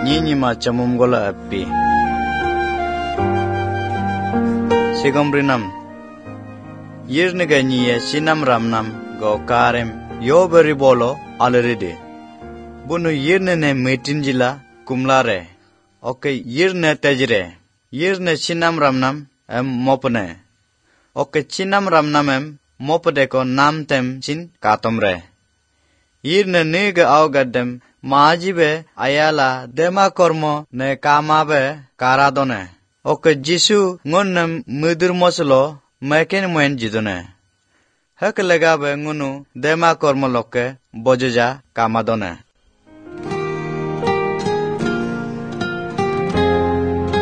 nyima chamum gola api. Sigomrinam yirniga nyiye sinam ramnam go karem yoberi bolo aleride. Bunu yirne metinjila kumlare. Oke yirne tejre. Yirne sinam ramnam mopne. Oke sinam ramnam mopde ko nam tem sin katomre. Yirne nege awgadem maajibe ayala dema kormo ne kamabe karadone. Oke jisu ngonnem mudur moslo meken muen jidone. Hak legabe ngunu dema kormo loke bojoja kamadone.